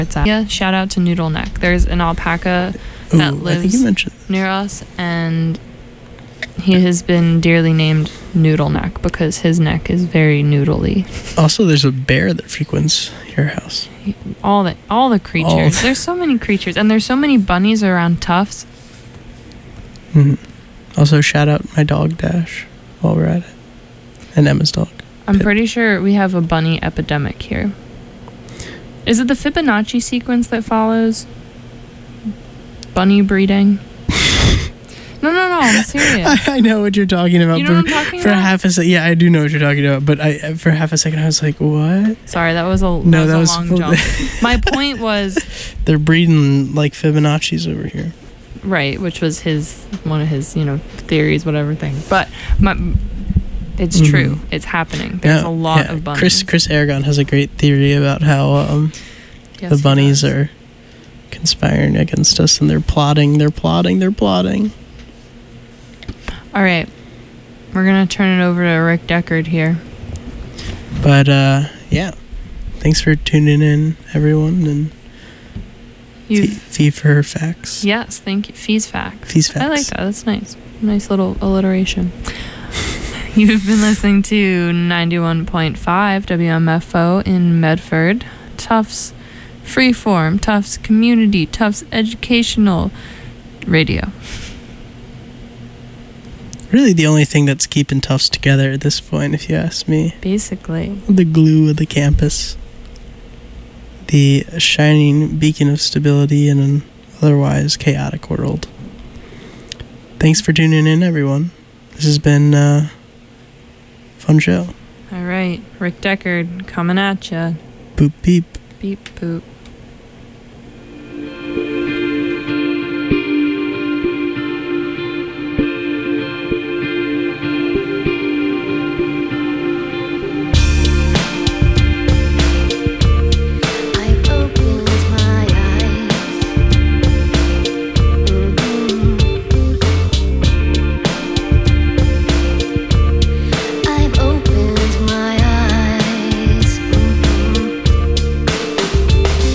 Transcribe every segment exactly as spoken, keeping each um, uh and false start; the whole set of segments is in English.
it's at. Yeah, shout out to Noodle Neck. There's an alpaca that Ooh, lives I think you mentioned near us, and he has been dearly named Noodle Neck because his neck is very noodly. Also, there's a bear that frequents your house. All the all the creatures. All the- There's so many creatures, and there's so many bunnies around Tufts. Mm-hmm. Also, shout out my dog Dash while we're at it, and Emma's dog. I'm Pip. pretty sure we have a bunny epidemic here. Is it the Fibonacci sequence that follows bunny breeding? no, no, no. I'm serious. I, I know what you're talking about. You know but what I'm talking for about? half a second, yeah, I do know what you're talking about. But I, for half a second, I was like, "What?" Sorry, that was a that No, was that a was long full- jump. My point was They're breeding like Fibonacci's over here. right, which was his one of his you know theories, whatever thing. But my, it's Mhm. true. It's happening. There's Yeah, a lot yeah. of bunnies. Chris Chris Aragon has a great theory about how um, Yes, the he bunnies does. are conspiring against us, and they're plotting, they're plotting, they're plotting. All right, we're gonna turn it over to Rick Deckard here. But uh, yeah, thanks for tuning in, everyone, and You, fee, fee for her facts. yes, thank you. Fees facts. Fees facts. I like that. That's nice. Nice little alliteration. You've been listening to ninety-one point five W M F O in Medford, Tufts Freeform, Tufts Community, Tufts Educational Radio. Really, the only thing that's keeping Tufts together at this point, if you ask me. Basically. The glue of the campus. The shining beacon of stability in an otherwise chaotic world. Thanks for tuning in, everyone. This has been a fun show. All right, Rick Deckard coming at ya. Boop beep. Beep boop. I've opened my eyes. I've opened my eyes.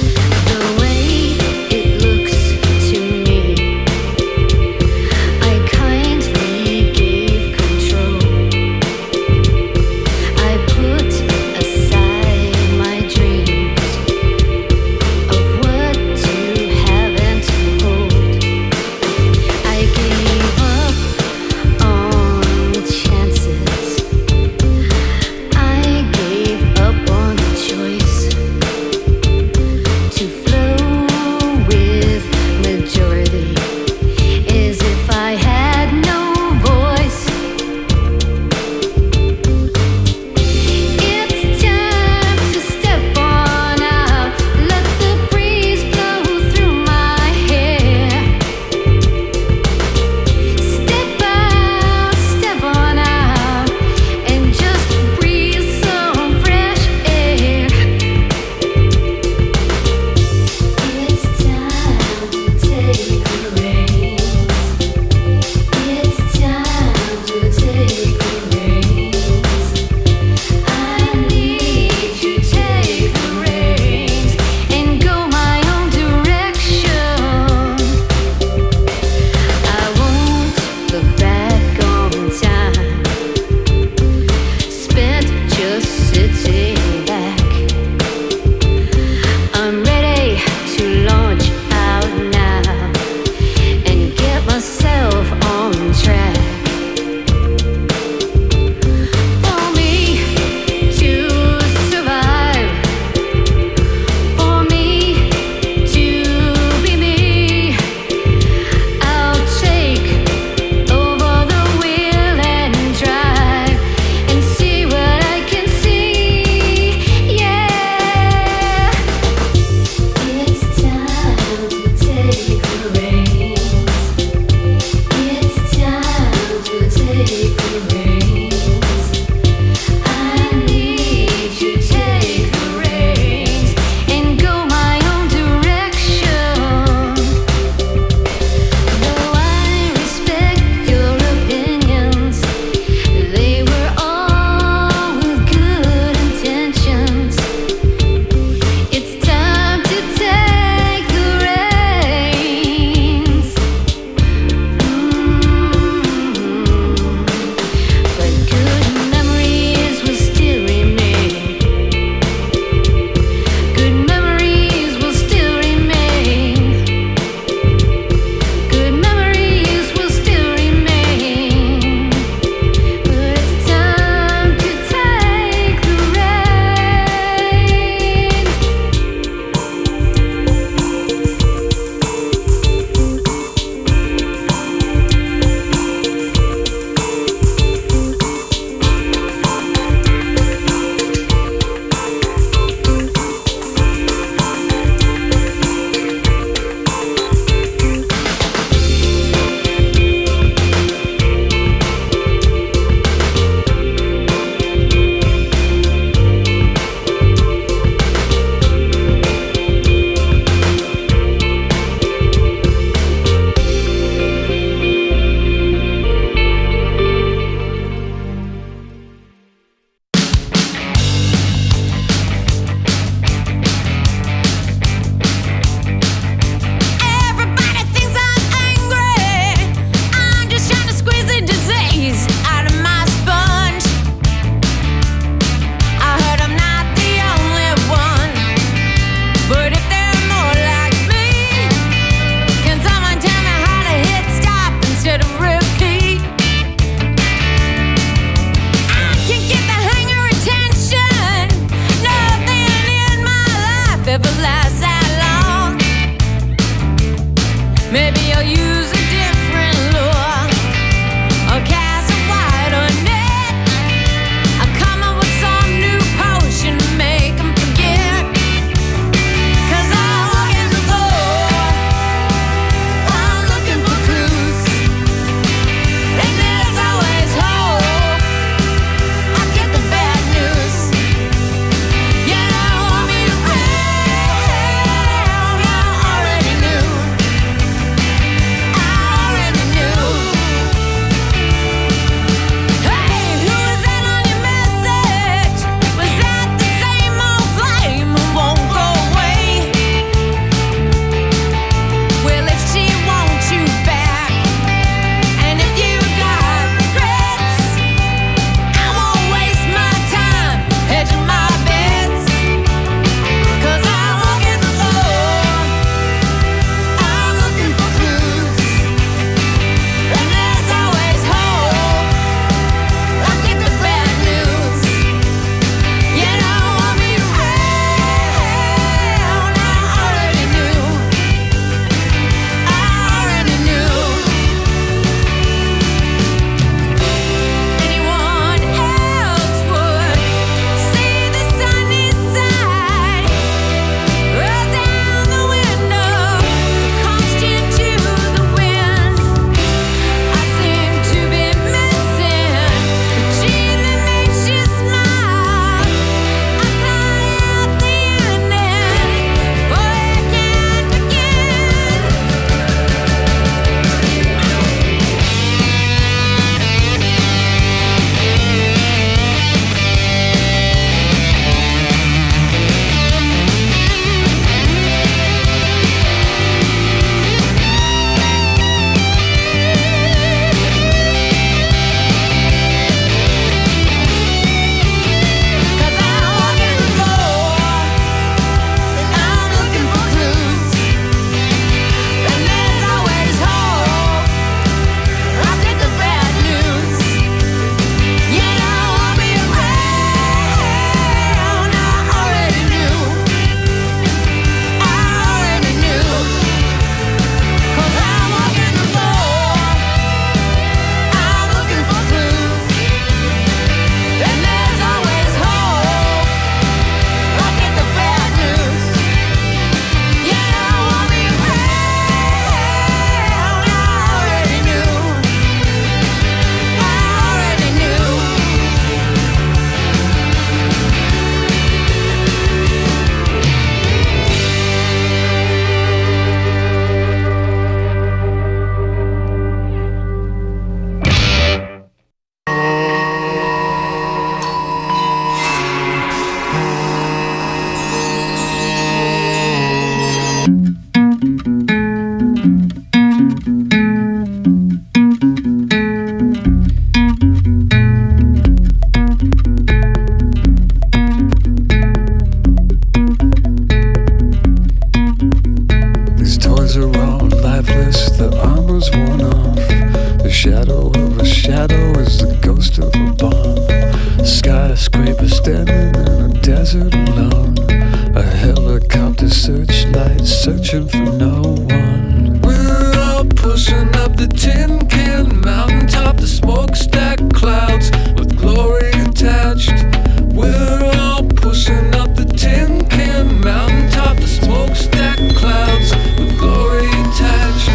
lights, searching for no one. We're all pushing up the tin can mountaintop, the smokestack clouds with glory attached. We're all pushing up the tin can mountaintop, the smokestack clouds with glory attached.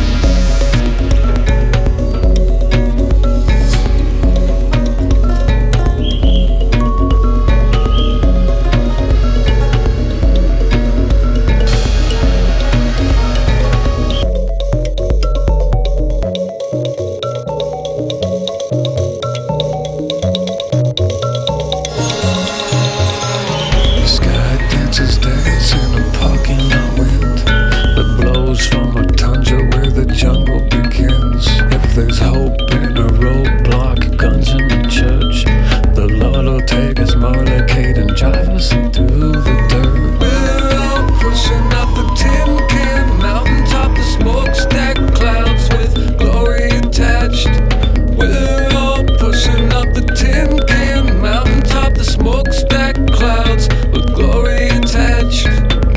There's hope in a roadblock, guns in the church. The Lord will take us motorcade and drive us through the dirt. We're all pushing up the tin can mountaintop, the smokestack clouds with glory attached. We're all pushing up the tin can mountaintop, the smokestack clouds with glory attached.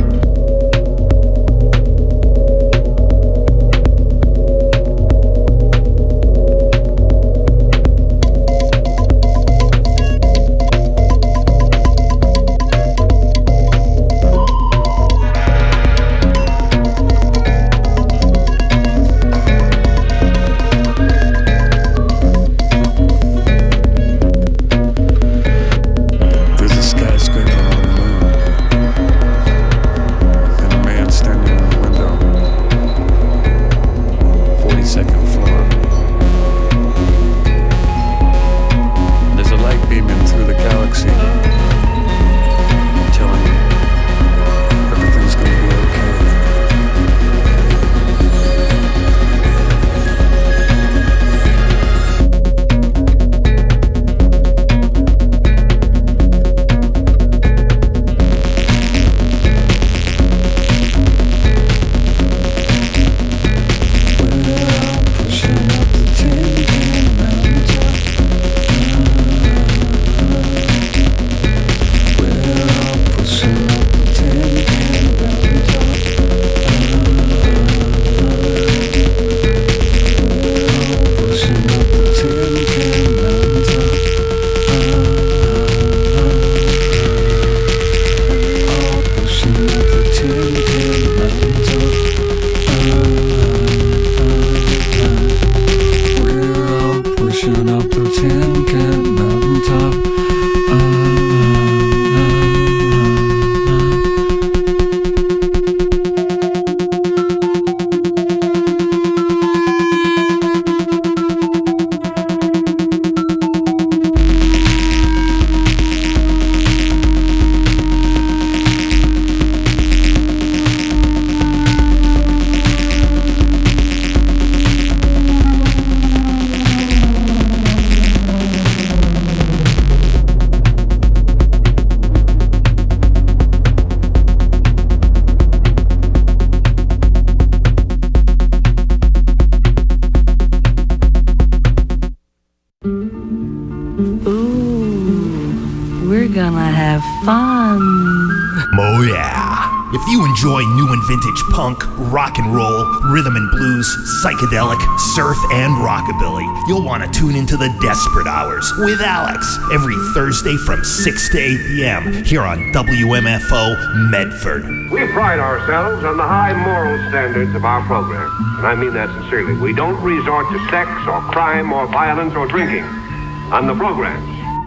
Oh yeah. If you enjoy new and vintage punk, rock and roll, rhythm and blues, psychedelic, surf, and rockabilly, you'll want to tune into the Desperate Hours with Alex every Thursday from six to eight p.m. here on W M F O Medford. We pride ourselves on the high moral standards of our program, and I mean that sincerely. We don't resort to sex or crime or violence or drinking on the programs.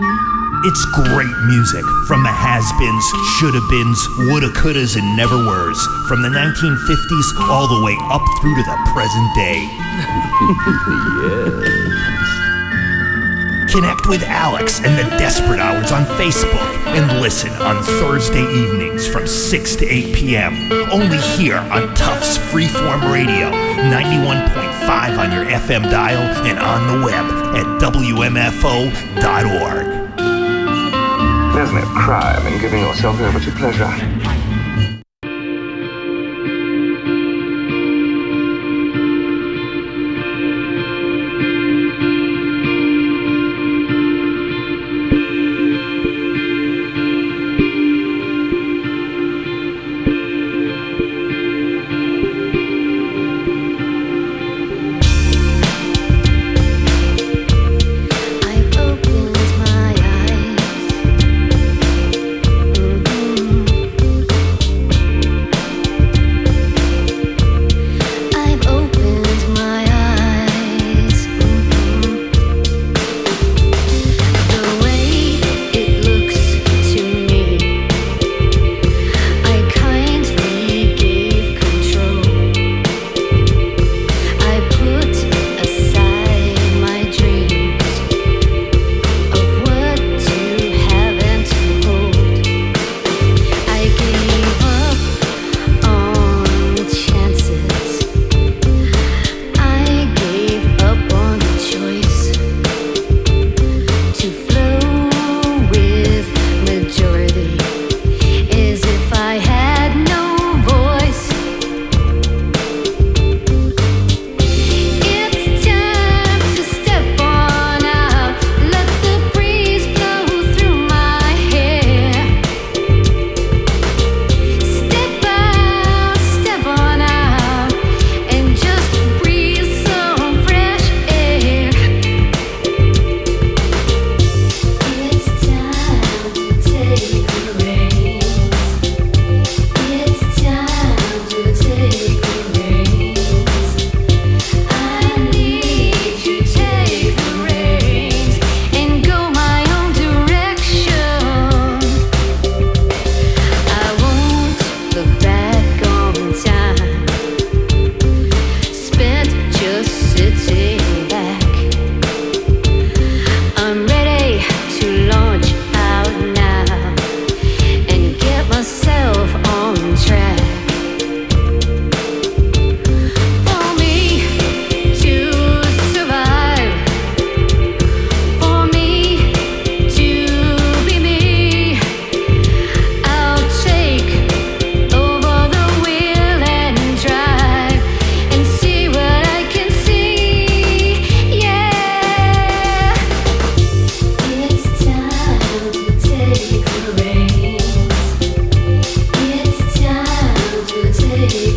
It's great music from the has-beens, shoulda-beens, woulda-couldas, and never-weres, from the nineteen fifties all the way up through to the present day. Yes. Connect with Alex and the Desperate Hours on Facebook and listen on Thursday evenings from six to eight p.m. only here on Tufts Freeform Radio, ninety-one point five on your F M dial and on the web at W M F O dot org. There's no crime in giving yourself over to pleasure.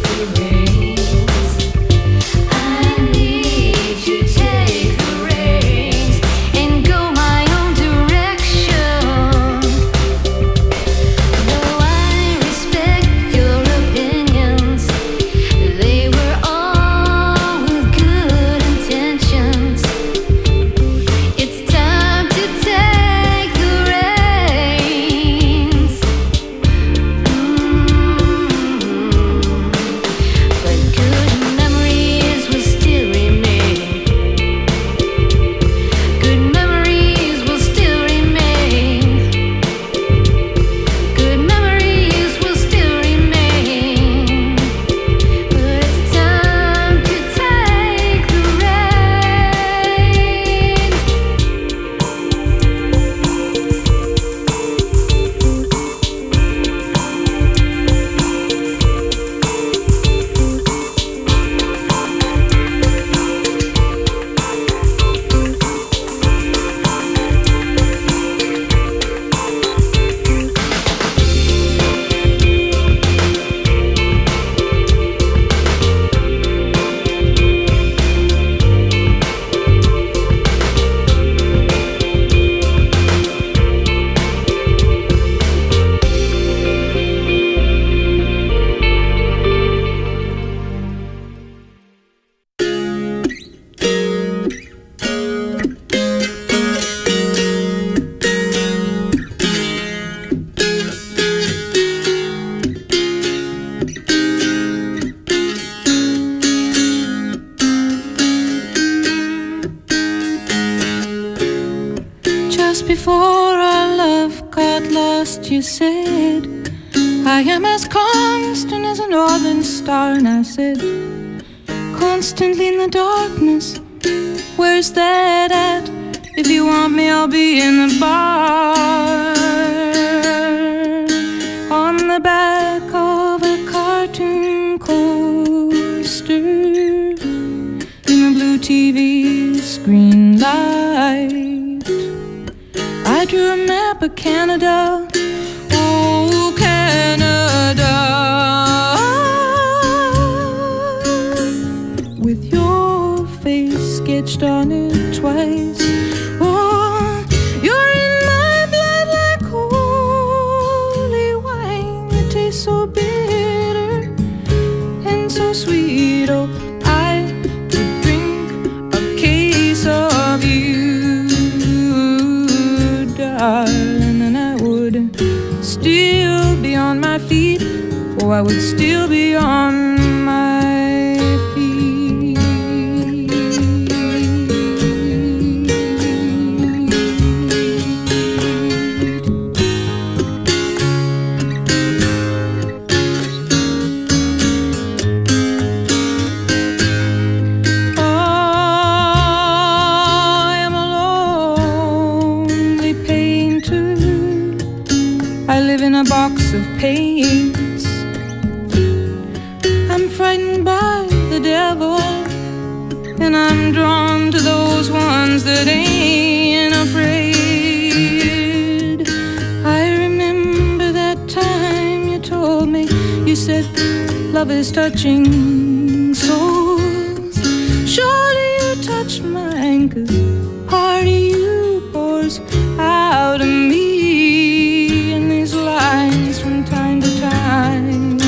before our love got lost, you said, I am as constant as a northern star. And I said, constantly in the darkness, where's that at? If you want me, I'll be in the bar, on the back of a cartoon coaster, in the blue T V screen light. I drew a map of Canada, oh Canada, with your face sketched on it twice. Oh, you're in my blood like holy wine. It tastes so bitter and so sweet. Oh, I could drink a case of you, darling, and I would still be on my feet. Oh, I would still be on my feet. Oh, I am a lonely painter. I live in a box of paints. I'm frightened by the devil, and I'm drawn to those ones that ain't afraid. I remember that time you told me, you said, love is touching souls. Surely you touched mine, 'cause part of you pours out of me in these lines from time to time.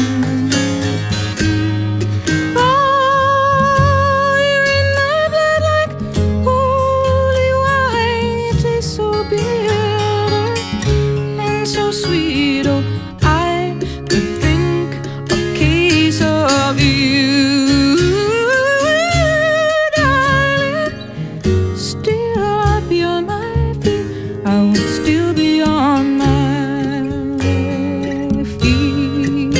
Oh, you're in my blood like holy wine. It tastes so bitter and so sweet. Oh, I could drink a case of you, darling. Still I'd be on my feet. I would still be on my feet.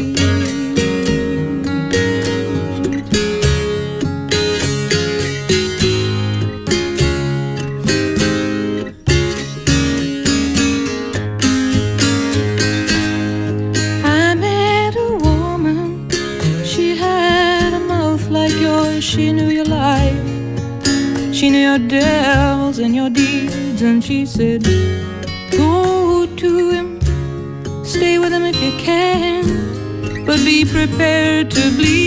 I met a woman, she had a mouth like yours. She knew your life, she knew your devils and your deeds. And she said, go to him, stay with him if you can, but be prepared to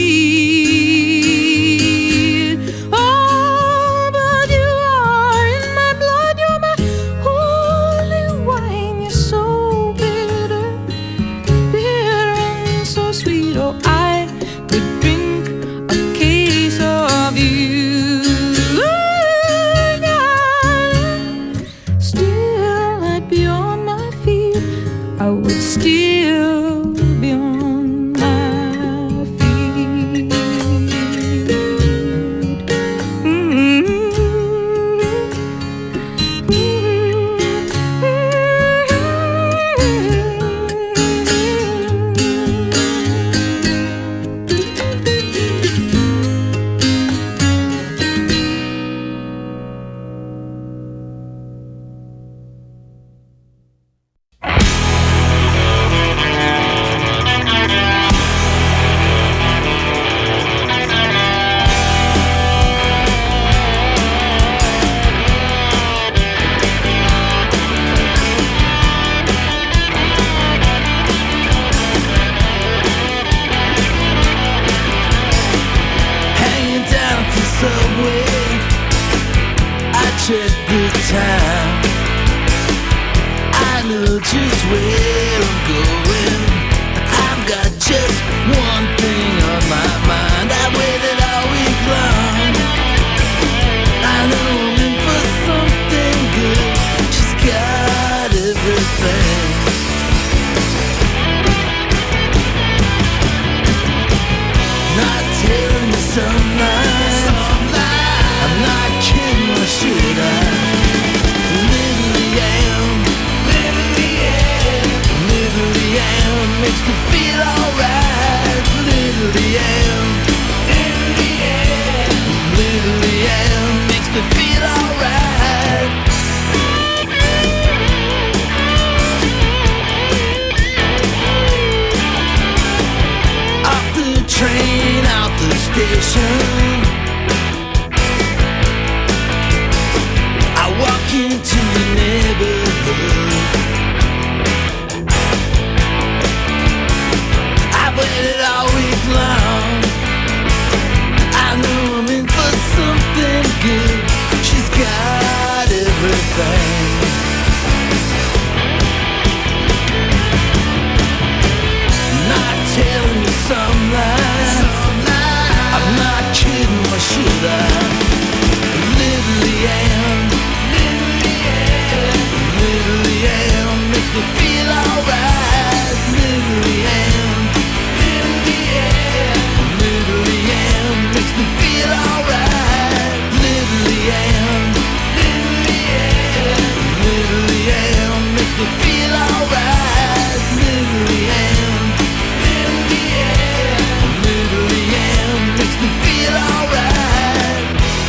bleed. Oh, but you are in my blood, you're my holy wine. You're so bitter, bitter and so sweet. Oh, I could drink a case of you, darling. Still I'd be on my feet, I would still be on my feet. Mm-hmm. Hanging down at the subway, I check the time. I know just where I'm going. I've got just one thing on my mind. I waited all week long. I know I'm in for something good. She's got everything. Not telling you some lies. I'm not kidding, or should I? Literally am. Literally am. Literally am. Makes me feel alright. Literally am. Literally am. Literally am. Makes me feel alright. Off the train, out the station, I walk into the neighborhood. I waited all week long. I know I'm in for something good. She's got everything. Not telling you some lies. I'm not kidding, or should I? Literally am. Literally am. Literally am. Makes me feel alright. Literally am. Literally am. Literally am. Makes me feel alright. Literally am. Literally am. Literally am. Makes me feel alright. Literally am. Literally am. Literally am. Makes me feel alright.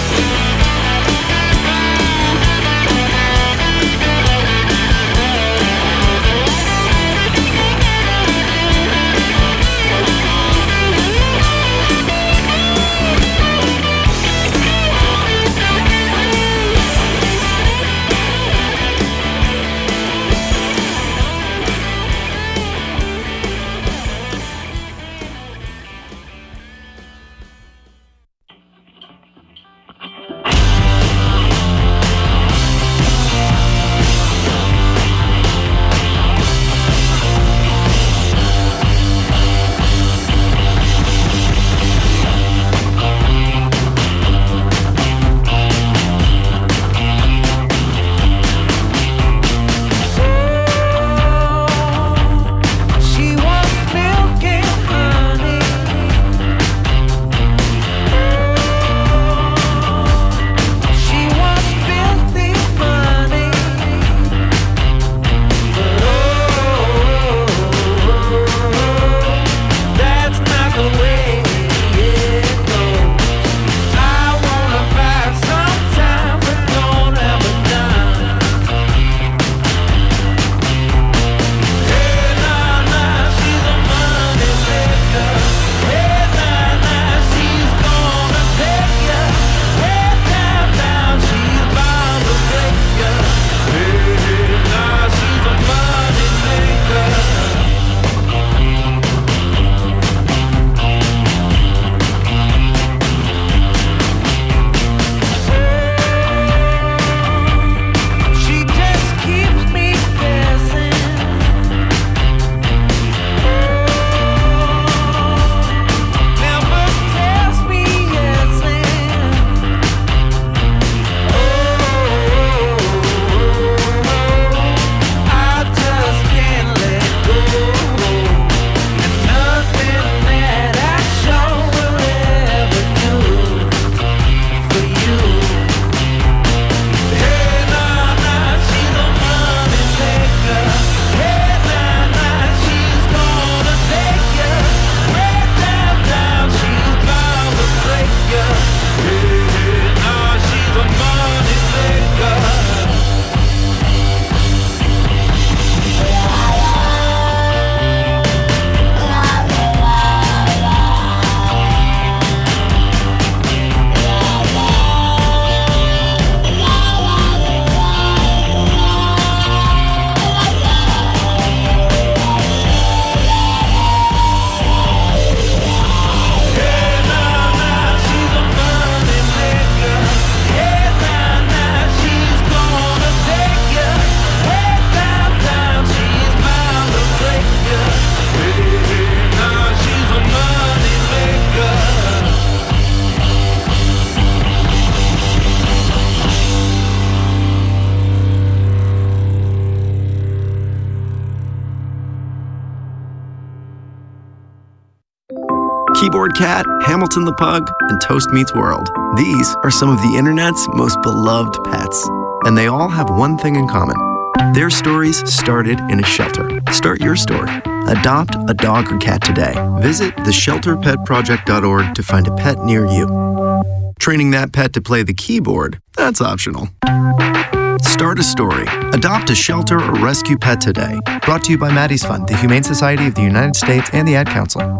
Keyboard Cat, Hamilton the Pug, and Toast Meets World. These are some of the internet's most beloved pets, and they all have one thing in common. Their stories started in a shelter. Start your story. Adopt a dog or cat today. Visit the shelter pet project dot org to find a pet near you. Training that pet to play the keyboard, that's optional. Start a story. Adopt a shelter or rescue pet today. Brought to you by Maddie's Fund, the Humane Society of the United States, and the Ad Council.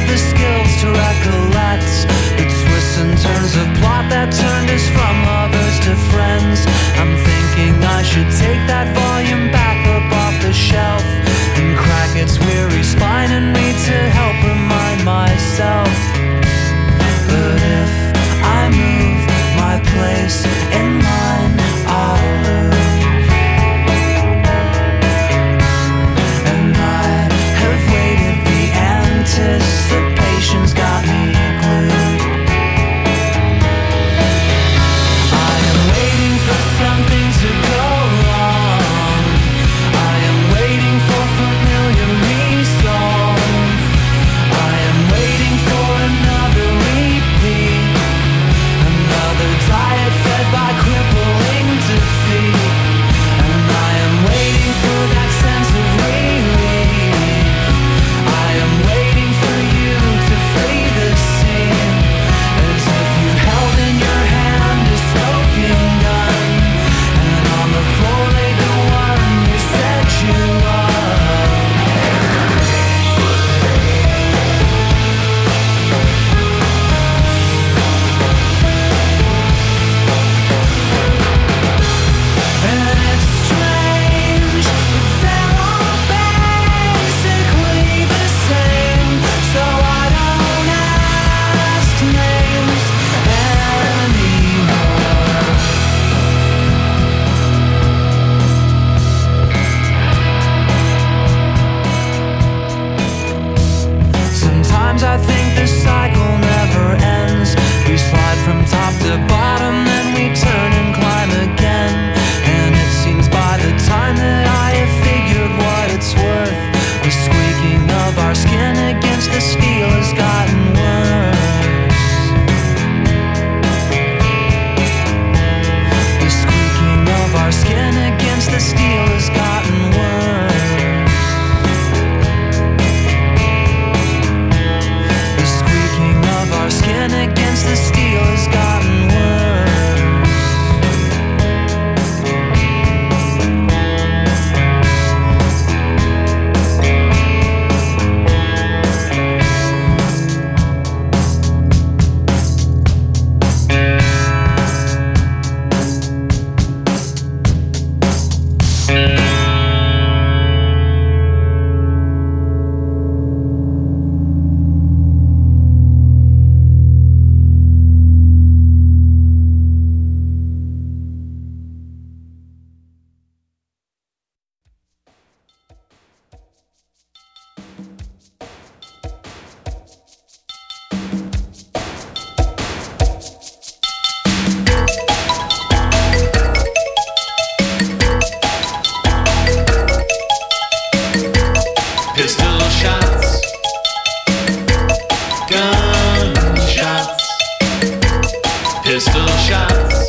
the skills to recollect the twists and turns of plot that turned us from lovers to friends. I'm thinking I should take that volume back up off the shelf and crack its weary spine and read to help remind myself. But if I move my place in mine, I'll lose. And I have waited, the anticipation's got me glued. I am waiting for something to go wrong. I am waiting for familiar resolve. I am waiting for another repeat, another diet fed by crippling defeat. And I am waiting for that sense of relief. I am waiting for you to flee the scene, as if you held in your hand a smoking gun, and on the floor lay the one you said you loved. And it's strange, but they're all basically the same, so I don't ask names anymore. Sometimes I think the cycle never ends. We slide from top to bottom, then we turn and climb again. And it seems by the time that I have figured what it's worth, the squeaking of our skin against the steel has gotten worse. The squeaking of our skin against the steel has gotten worse. The squeaking of our skin against the steel has gotten worse. Pistol shots, gun shots, pistol shots,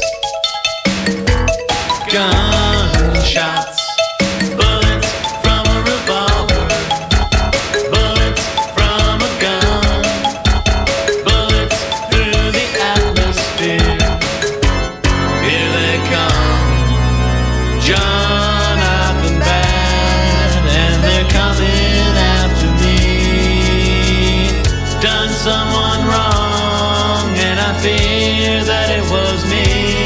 gun shots, bullets from a revolver, bullets from a gun, bullets through the atmosphere. Here they come, Jonathan Bad, and they're coming after me. Done someone wrong, and I fear that it was me.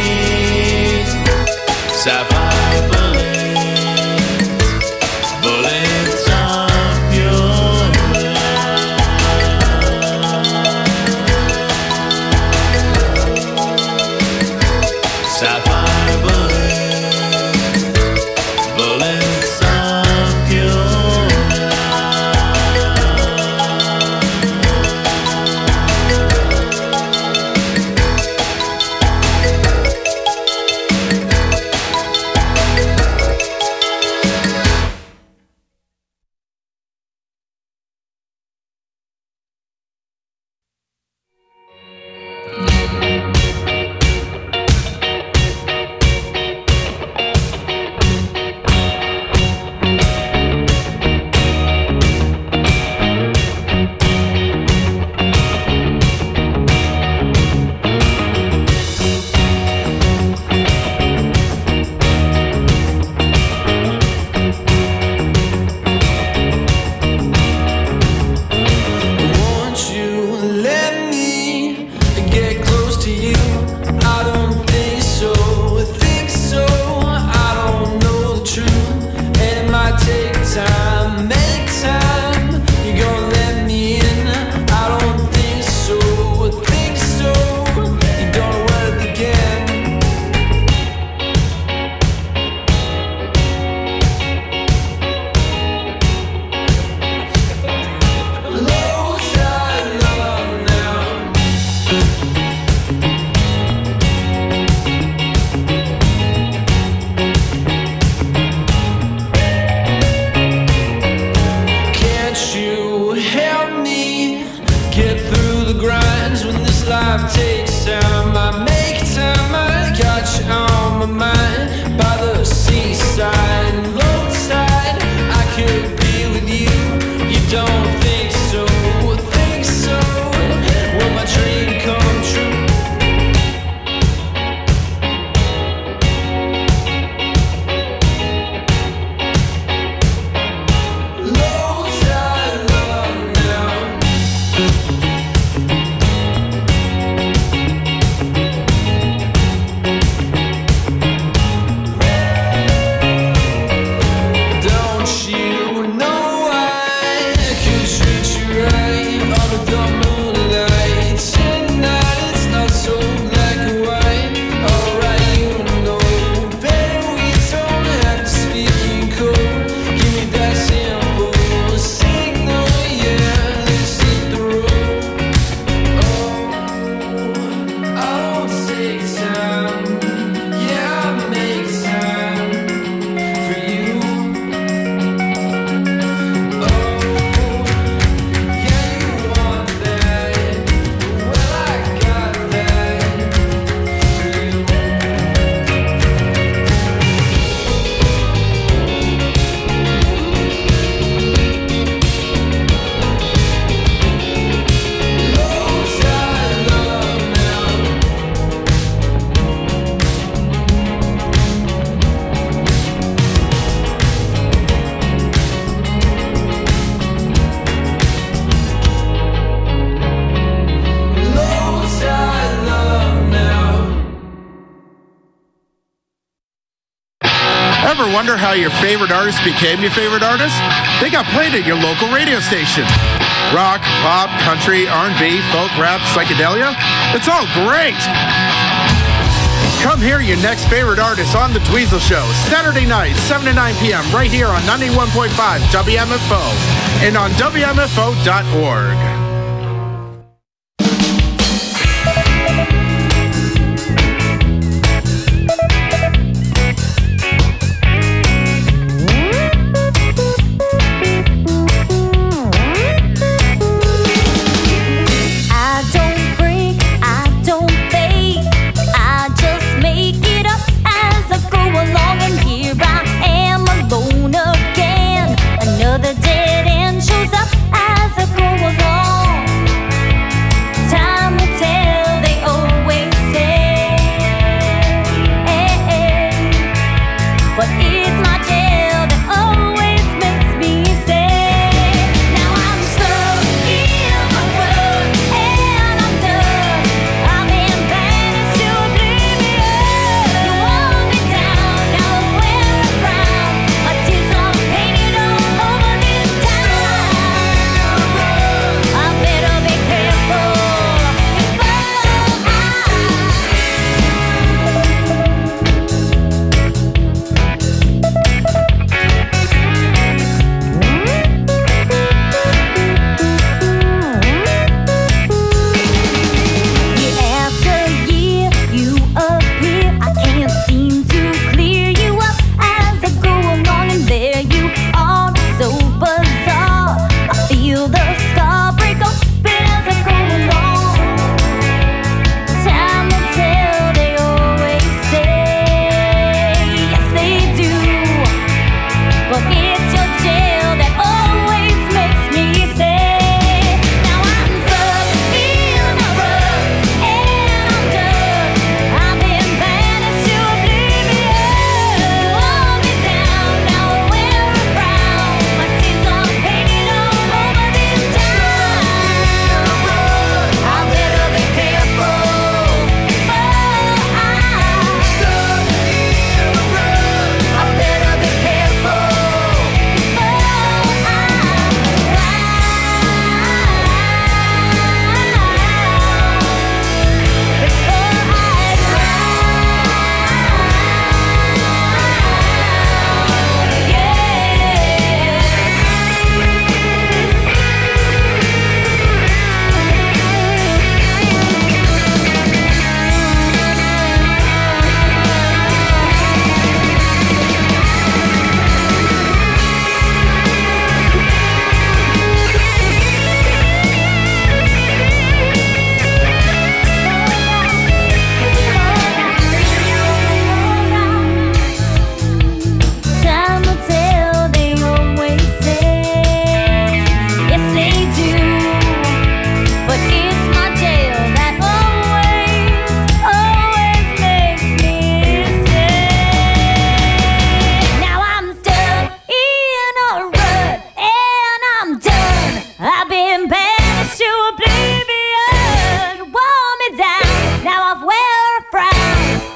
Sapphire bullets, bullets of pure love. Sapphire bullets, bullets of pure love. life takes time. I make time, I got you on my mind. By the seaside, roadside, I could be with you. You don't think so, think so. Will my dream come true? Wonder how your favorite artist became your favorite artist? They got played at your local radio station. Rock, pop, country, R and B, folk, rap, psychedelia. It's all great. Come hear your next favorite artist on The Dweezil Show, Saturday night, seven to nine p.m. right here on ninety-one point five W M F O and on W M F O dot org. Another dead end shows up as I go along.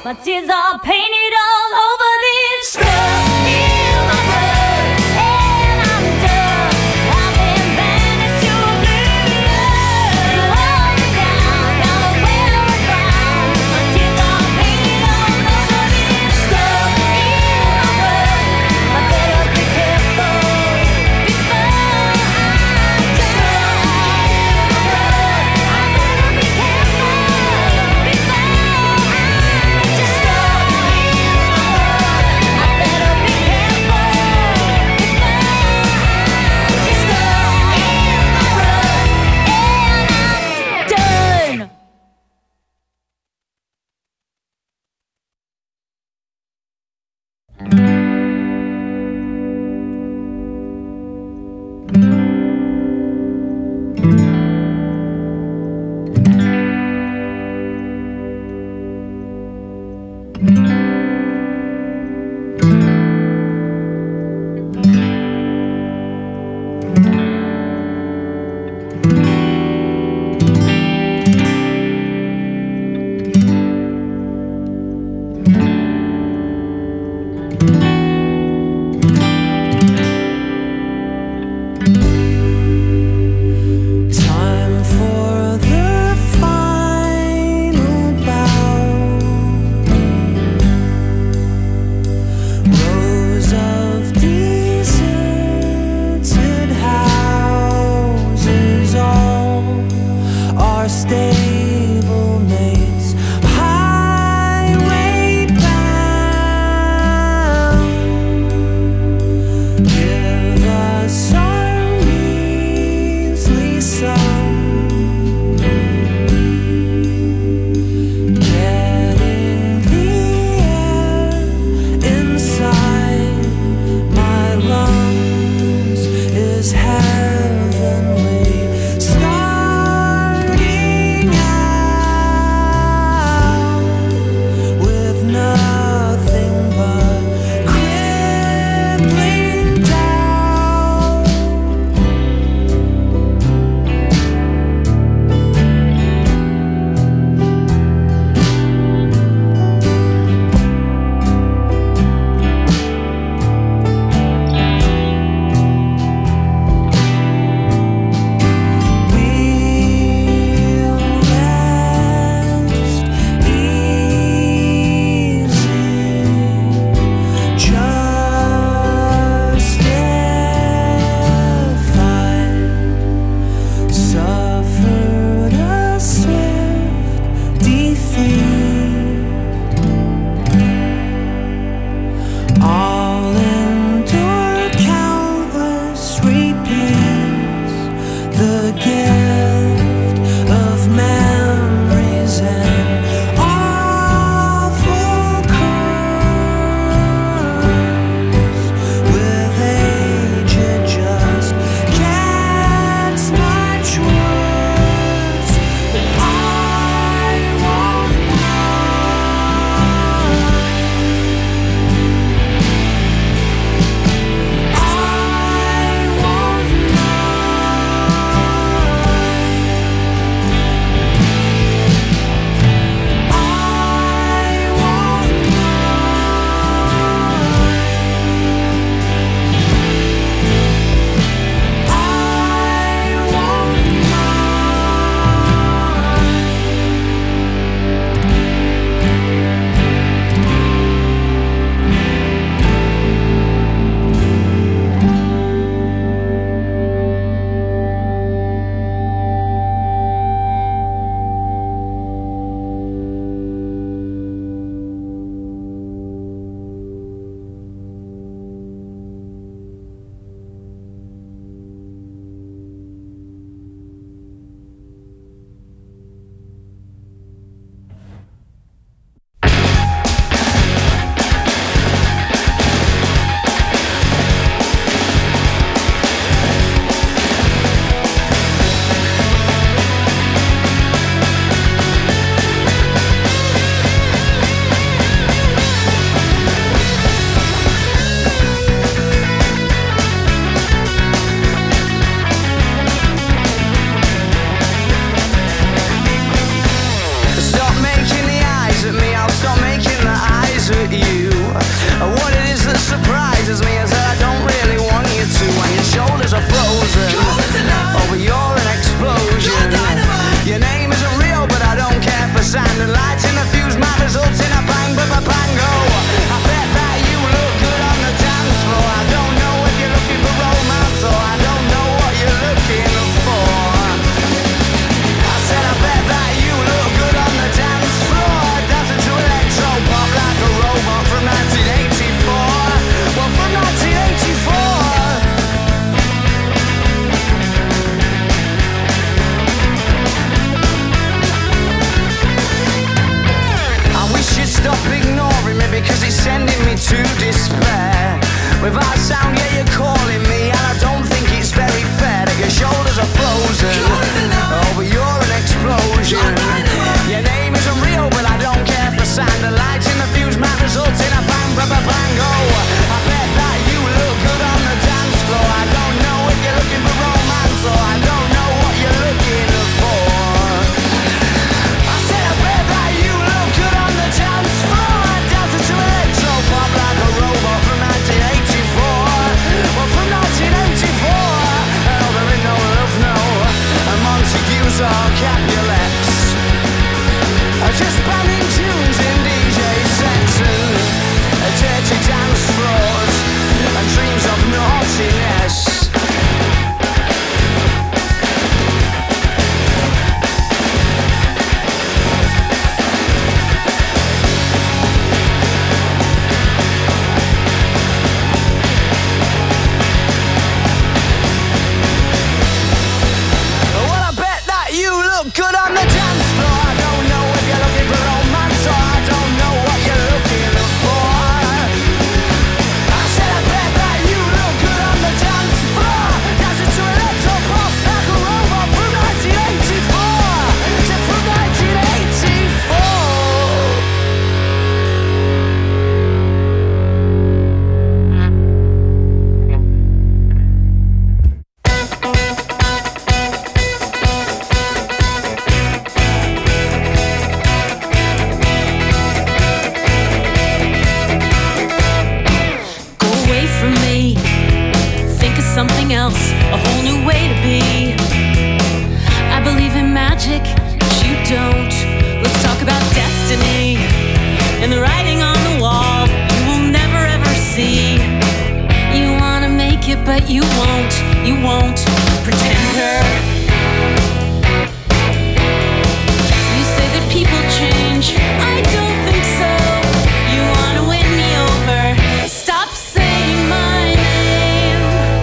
My tears are painted all over this stuff in my blood, and I'm done. I've been banished to oblivion. You hold me down, now I'm well around. My tears are painted all over this stuff in my blood. I better be careful before I drown. I better be careful before I just stop in my blood. or Capulets. Just bumming tunes in D J sets and dirty dance floors and dreams of naughtiness. Well, I bet that you look good on the dance floor. I don't know if you're looking for romance or I don't know what you're looking for. I said I bet that you look good on the dance floor. Dancing to electro-pop like a robot from nineteen eighty-four. Except from nineteen eighty-four. Go away from me. Think of something else, a whole new way to be. I believe in magic, but you don't. Let's talk about destiny and the writing on the wall you will never ever see. You wanna make it, but you won't. You won't. Pretender. You say that people change. I don't think so. You wanna win me over. Stop saying my name.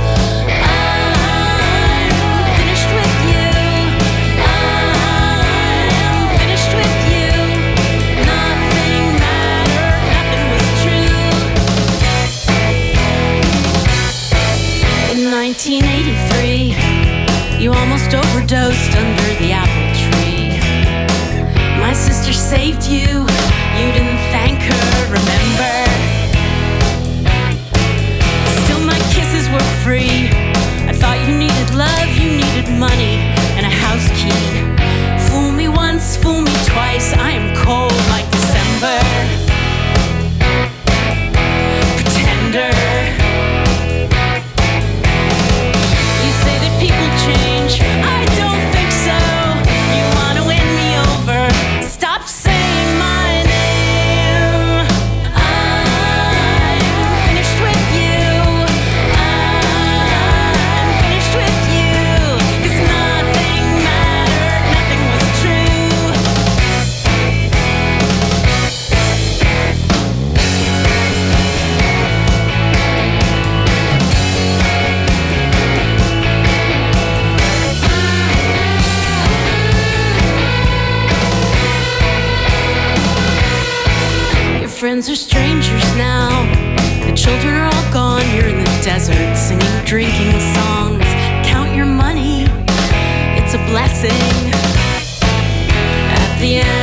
I'm finished with you. I'm finished with you. Nothing mattered. Nothing was true. In nineteen eighty-three, you almost overdosed under the apple tree. My sister saved you. You didn't thank her, remember? Still my kisses were free. I thought you needed love, you needed money, and a house key. Fool me once, fool me twice. I am cold like December. Pretender. You say that people change. I don't think so. You wanna win me over. Stop saying my name. I'm finished with you. I'm finished with you. 'Cause nothing mattered, nothing was true. Your friends are strangers now. The children are all gone. You're in the desert singing drinking songs. Count your money. It's a blessing. At the end